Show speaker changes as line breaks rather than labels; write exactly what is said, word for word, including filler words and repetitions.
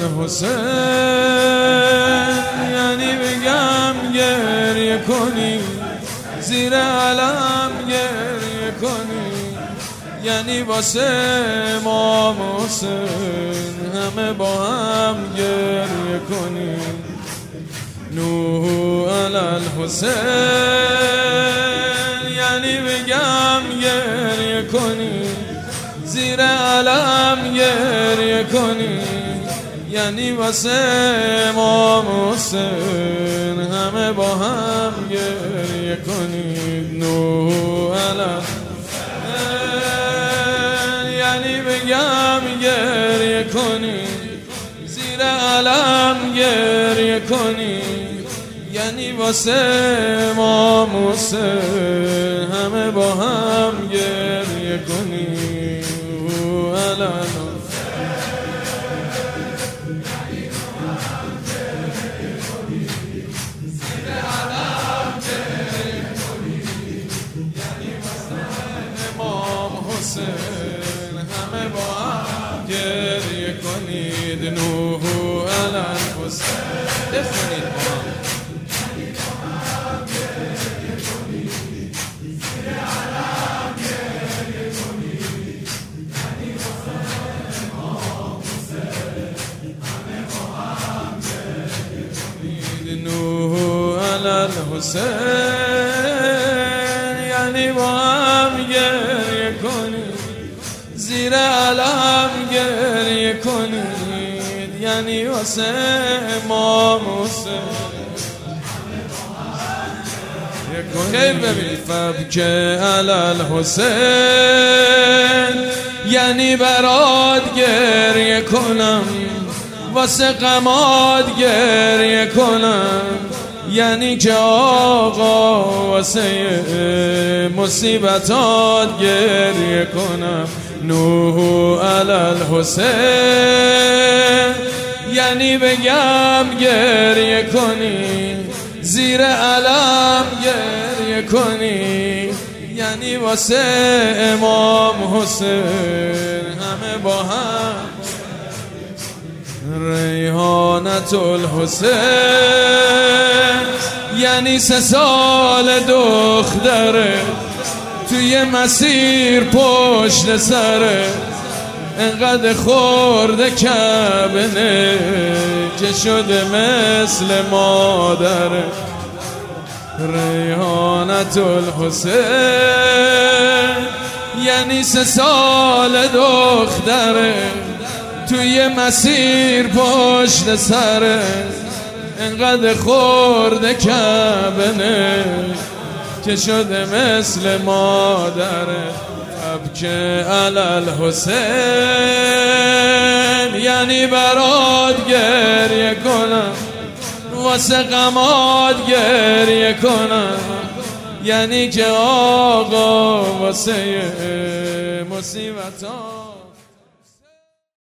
الحسین، یعنی بگم گریه کنی، زیر علم گریه کنی، یعنی واسه امام حسین همه با هم گریه کنی. نوح علی الحسین، یعنی بگم گریه کنی، زیر علم گریه کنی، یعنی واسه امام حسین همه با هم گریه کنید. نوح علی الحسین، یعنی بگم گریه کنی، زیر علم گریه کنی، یعنی واسه امام حسین همه با هم گریه کنی. نوح علی الحسین، همه با هم گریه کنید. نوح علی الحسین، بخونید با هم. نوح علی الحسین، یعنی با هم گریه کنید، زیر علم گریه کنید، یعنی واسه امام حسین. خیر ببینید. فبکه علی الحسین، یعنی برات گریه کنم، واسه غمات گریه کنم، یعنی که آقا واسه مصیبتات گریه کنم. نوح علی الحسین، یعنی بگم گریه کنی، زیر علم گریه کنی، یعنی واسه امام حسین همه با هم. ریحانة الحسین، یعنی سه سال دختره، توی مسیر پشت سره، انقدر خورده کبنه که شده مثل مادره. ریحانة الحسین، یعنی سه سال دختره، توی مسیر پشت سره، انقدر خورده کبنه که شده مثل مادره. ابکه علی الحسین، یعنی برات گریه کنم، واسه غمات گریه کنم، یعنی که آقا واسه مصیبتات